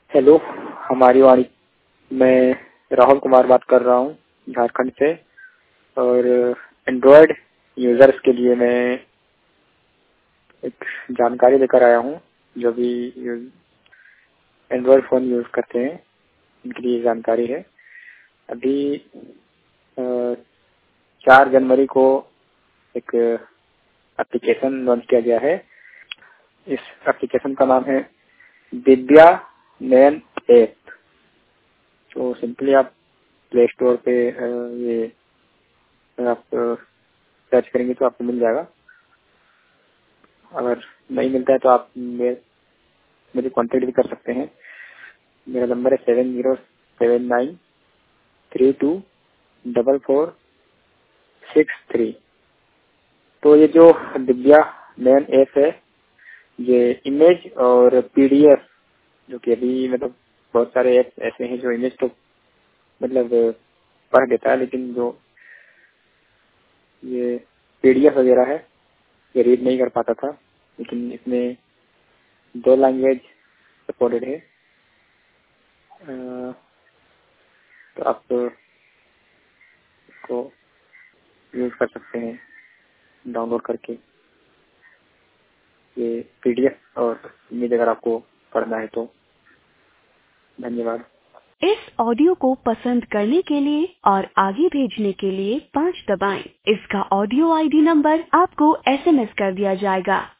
Hello, हमारी वाणी। मैं राहुल कुमार बात कर रहा हूँ झारखंड से। और एंड्रॉयड यूजर्स के लिए मैं एक जानकारी लेकर आया हूँ। जो भी एंड्रॉयड फोन यूज करते हैं उनके लिए जानकारी है। अभी 4 जनवरी को एक एप्लीकेशन लॉन्च किया गया है। इस एप्लीकेशन का नाम है दिव्या नयन ऐप। तो सिंपली आप प्ले स्टोर पे ये आप सर्च करेंगे तो आपको मिल जाएगा। अगर नहीं मिलता है तो आप मुझे कांटेक्ट भी कर सकते हैं। मेरा नंबर है 7079324463। तो ये जो दिव्या नयन ऐप है, ये इमेज और पीडीएफ, जो कि अभी मतलब बहुत सारे ऐप ऐसे हैं जो इमेज तो मतलब पढ़ देता है, लेकिन जो ये पीडीएफ वगैरह है ये रीड नहीं कर पाता था। लेकिन इसमें 2 लैंग्वेज सपोर्टेड है। तो आप इसको यूज कर सकते हैं डाउनलोड करके, ये पीडीएफ और इमेज अगर आपको पढ़ना है तो। धन्यवाद। इस ऑडियो को पसंद करने के लिए और आगे भेजने के लिए 5 दबाएं। इसका ऑडियो आईडी नंबर आपको एसएमएस कर दिया जाएगा।